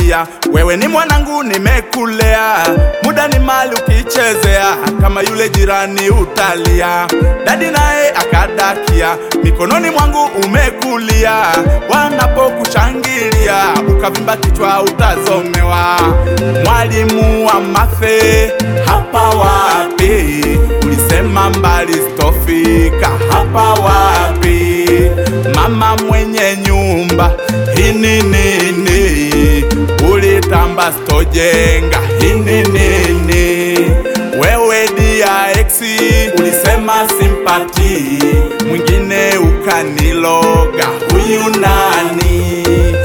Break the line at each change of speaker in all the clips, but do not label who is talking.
nimekwambia wewe ni mwanangu, nimekulea, muda ni mali ukichezea, kama yule jirani utalia. Dadi naye akadakia, mikononi mwangu umekulia, wanapokushangilia ukavimba kichwa utazomewa. Mwalimu wa mathe, hapa wapi? Ulisema mbali sitofika, hapa wapi? Mama mwenye nyumba, hini nini? Ulitamba sitojenga, hini nini? Wewe DX ulisema simpati, mwingine ukaniloga, huyu nani?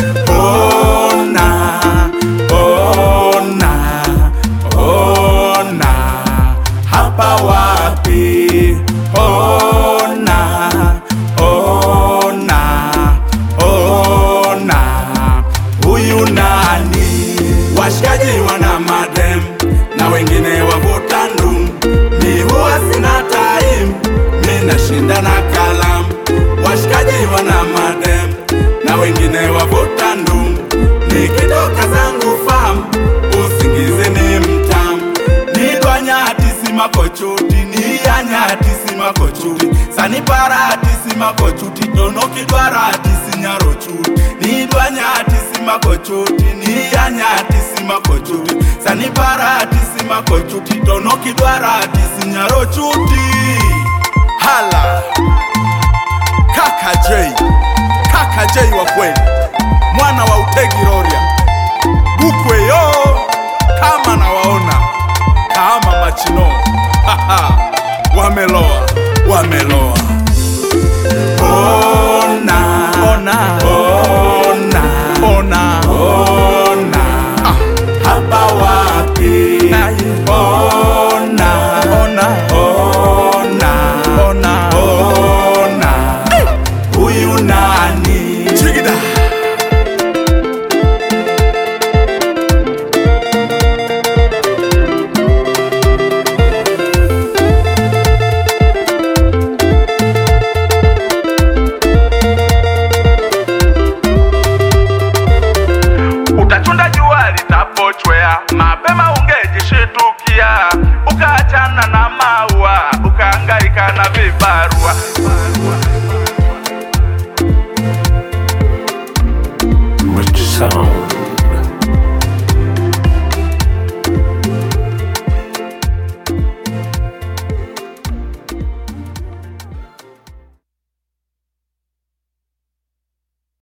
Ona, ona, ona, hapa wapi? Ona, ona, ona, huyu nani? Washikaji wana madem na wengine wavuta ndum, mi huwa sina time, mi nashinda na kalamu. Washikaji wana madem na wengine wavuta ndum, nikitoka zangu famu usingizi ni mtamu. Nidwanyati simakochuti, niyanyati simakochuti, saniparati simakochuti, donokidwarati sinyarochuti. Nidwanyati simakochuti, niyanyati simakochuti, saniparati simakochuti, donokidwarati sinyarochuti. Hala Kaka J, Kaka J wa kweli, mwana wa Utegi Rorya, Bukwe yo, kama na waona kama machino. Wameloa, wameloa. Ona, ona, ona, ona, ona, hapa wapi? Ona, ona, ona, ona, ona, huyu nani? Chigida. Utachunda jua litapochwea, mapema ungejishitukia, ukaachana na maua, ukahangaika na vibarua.
Rich sound.